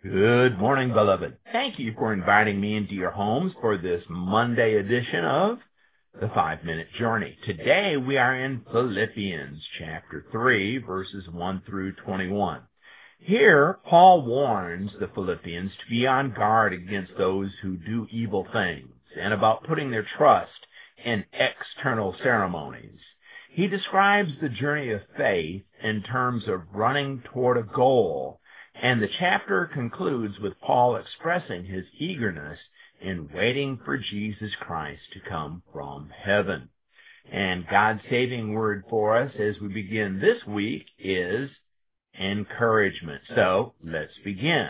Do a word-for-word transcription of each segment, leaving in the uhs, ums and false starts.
Good morning, beloved. Thank you for inviting me into your homes for this Monday edition of the Five-Minute Journey. Today we are in Philippians chapter three, verses one through twenty-one. Here, Paul warns the Philippians to be on guard against those who do evil things and about putting their trust in external ceremonies. He describes the journey of faith in terms of running toward a goal, and the chapter concludes with Paul expressing his eagerness in waiting for Jesus Christ to come from heaven. And God's saving word for us as we begin this week is encouragement. So, let's begin.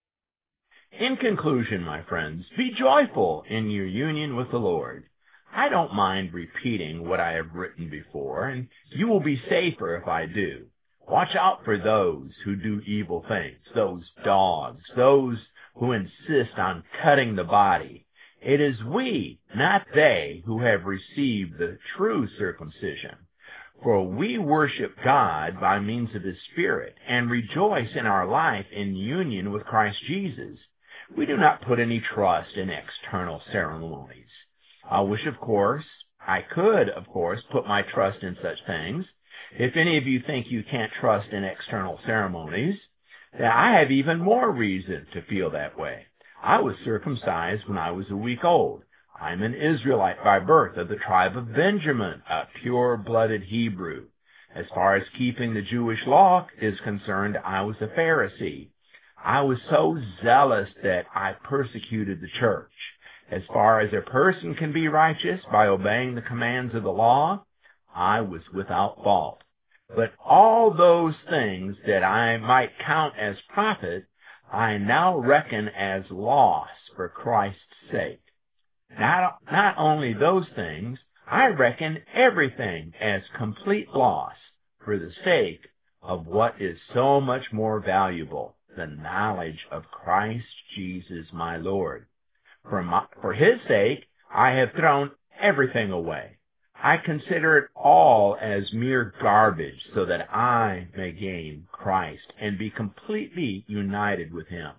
In conclusion, my friends, be joyful in your union with the Lord. I don't mind repeating what I have written before, and you will be safer if I do. Watch out for those who do evil things, those dogs, those who insist on cutting the body. It is we, not they, who have received the true circumcision. For we worship God by means of His Spirit and rejoice in our life in union with Christ Jesus. We do not put any trust in external ceremonies. I wish, of course, I could, of course, put my trust in such things. If any of you think you can't trust in external ceremonies, then I have even more reason to feel that way. I was circumcised when I was a week old. I'm an Israelite by birth of the tribe of Benjamin, a pure-blooded Hebrew. As far as keeping the Jewish law is concerned, I was a Pharisee. I was so zealous that I persecuted the church. As far as a person can be righteous by obeying the commands of the law, I was without fault. But all those things that I might count as profit, I now reckon as loss for Christ's sake. Not, not only those things, I reckon everything as complete loss for the sake of what is so much more valuable, the knowledge of Christ Jesus my Lord. For, my, for His sake, I have thrown everything away. I consider it all as mere garbage so that I may gain Christ and be completely united with Him.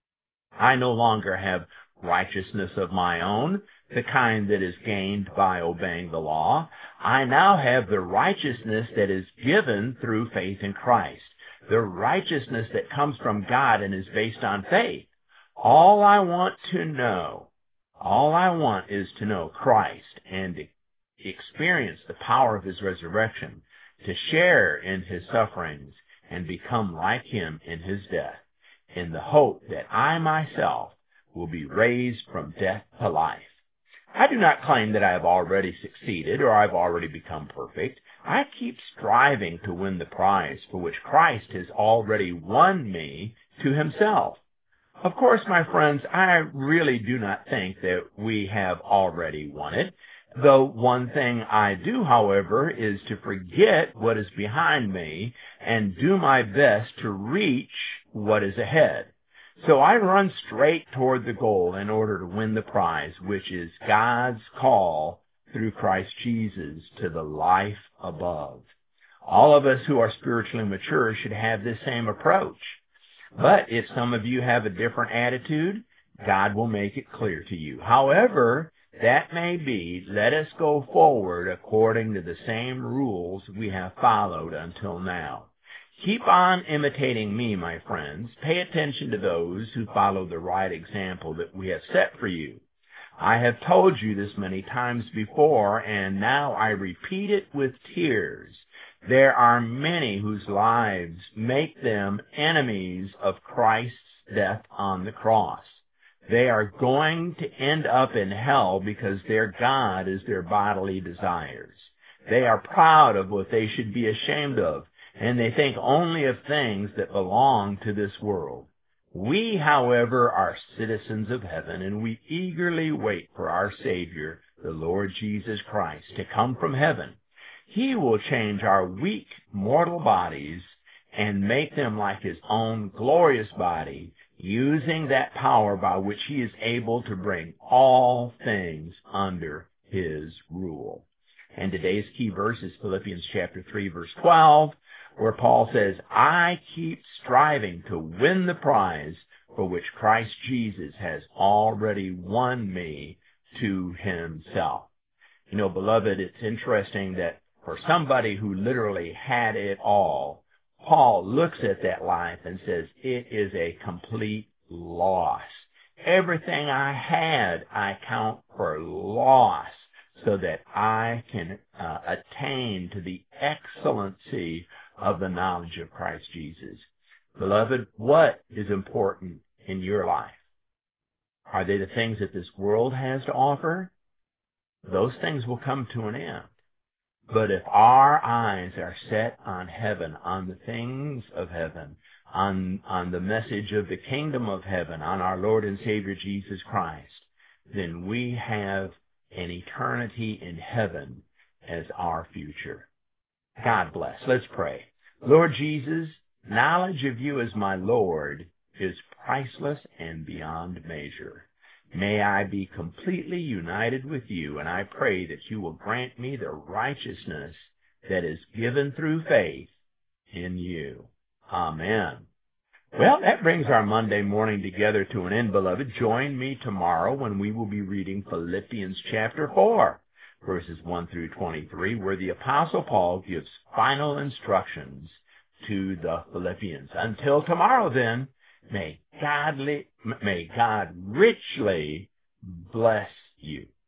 I no longer have righteousness of my own, the kind that is gained by obeying the law. I now have the righteousness that is given through faith in Christ, the righteousness that comes from God and is based on faith. All I want to know, all I want is to know Christ and experience the power of His resurrection, to share in His sufferings and become like Him in His death, in the hope that I myself will be raised from death to life. I do not claim that I have already succeeded or I've already become perfect. I keep striving to win the prize for which Christ has already won me to Himself. Of course, my friends, I really do not think that we have already won it. Though one thing I do, however, is to forget what is behind me and do my best to reach what is ahead. So I run straight toward the goal in order to win the prize, which is God's call through Christ Jesus to the life above. All of us who are spiritually mature should have this same approach. But if some of you have a different attitude, God will make it clear to you. However, that may be, let us go forward according to the same rules we have followed until now. Keep on imitating me, my friends. Pay attention to those who follow the right example that we have set for you. I have told you this many times before, and now I repeat it with tears. There are many whose lives make them enemies of Christ's death on the cross. They are going to end up in hell because their God is their bodily desires. They are proud of what they should be ashamed of, and they think only of things that belong to this world. We, however, are citizens of heaven, and we eagerly wait for our Savior, the Lord Jesus Christ, to come from heaven. He will change our weak, mortal bodies and make them like His own glorious body, using that power by which He is able to bring all things under His rule. And today's key verse is Philippians chapter three, verse twelve, where Paul says, I keep striving to win the prize for which Christ Jesus has already won me to himself. You know, beloved, it's interesting that for somebody who literally had it all, Paul looks at that life and says, it is a complete loss. Everything I had, I count for loss so that I can uh, attain to the excellency of the knowledge of Christ Jesus. Beloved, what is important in your life? Are they the things that this world has to offer? Those things will come to an end. But if our eyes are set on heaven, on the things of heaven, on, on the message of the kingdom of heaven, on our Lord and Savior Jesus Christ, then we have an eternity in heaven as our future. God bless. Let's pray. Lord Jesus, knowledge of you as my Lord is priceless and beyond measure. May I be completely united with you, and I pray that you will grant me the righteousness that is given through faith in you. Amen. Well, that brings our Monday morning together to an end, beloved. Join me tomorrow when we will be reading Philippians chapter four, verses one through twenty-three, where the Apostle Paul gives final instructions to the Philippians. Until tomorrow, then, may God, may God richly bless you.